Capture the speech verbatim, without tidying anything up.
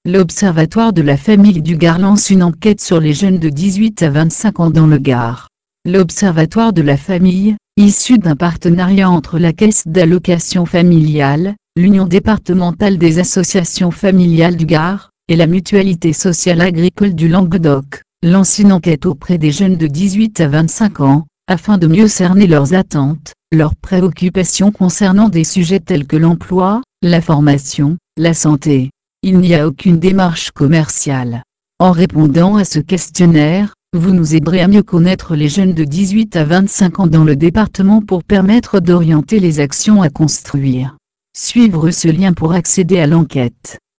L'Observatoire de la famille du Gard lance une enquête sur les jeunes de dix-huit à vingt-cinq ans dans le Gard. L'Observatoire de la famille, issu d'un partenariat entre la Caisse d'allocation familiale, l'Union départementale des associations familiales du Gard, et la Mutualité sociale agricole du Languedoc, lance une enquête auprès des jeunes de dix-huit à vingt-cinq ans, afin de mieux cerner leurs attentes, leurs préoccupations concernant des sujets tels que l'emploi, la formation, la santé. Il n'y a aucune démarche commerciale. En répondant à ce questionnaire, vous nous aiderez à mieux connaître les jeunes de dix-huit à vingt-cinq ans dans le département pour permettre d'orienter les actions à construire. Suivre ce lien pour accéder à l'enquête.